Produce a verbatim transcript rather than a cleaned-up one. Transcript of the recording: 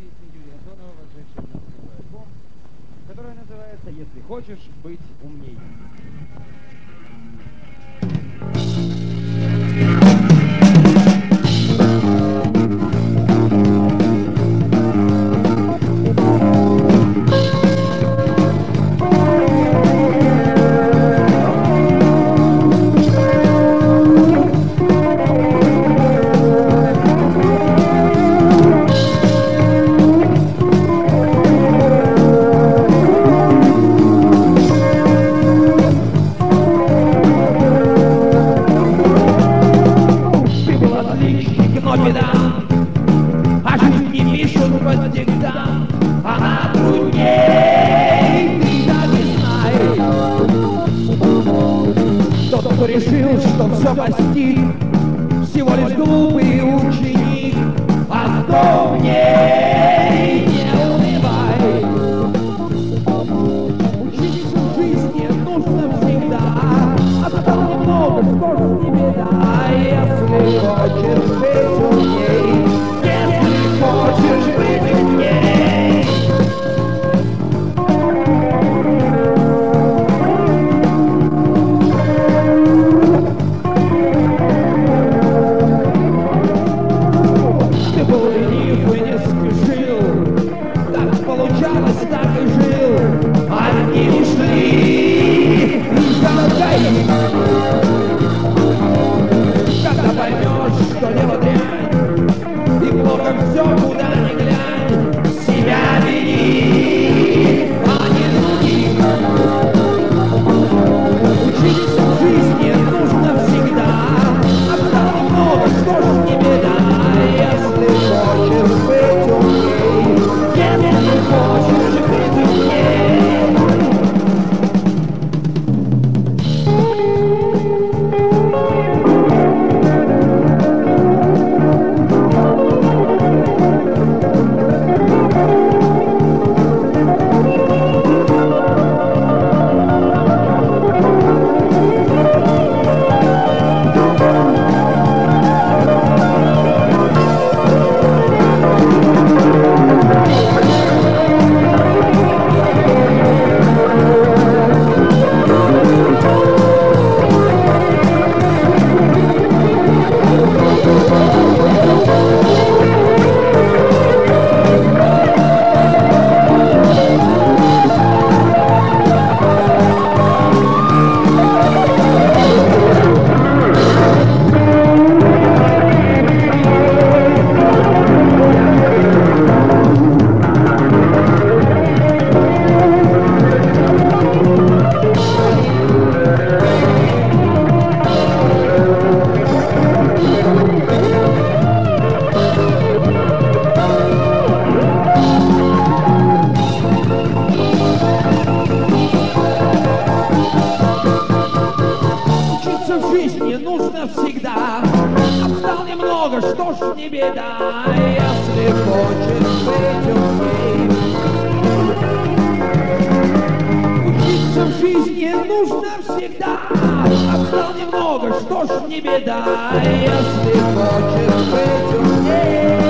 песни Юрия Антонова, вошедшая в наш первый альбом, которая называется «Если хочешь быть умней». Но беда, а жизнь не пишут под диктант, она трудней, ты так и знай. Тот, кто решил, что все постиг, всего лишь глупый ученик, а кто умней, не унывай. Учиться в жизни нужно всегда, осталось немного, что ж не беда, если хочешь быть умней, если хочешь быть умней. Ты был ленив и не спешил, как получалось, так и жил, одни ушли, и жалко их. Когда поймешь, что дело дрянь, и плохо все, куда ни глянь, себя вини, а не других. Учиться в жизни нужно всегда, осталось много, что ж не беда, если хочешь быть умней, если хочешь быть умней. В жизни нужно всегда, отстал немного, что ж не беда, если хочешь быть умней. Учиться в жизни нужно всегда, отстал немного, что ж не беда, если хочешь быть умней.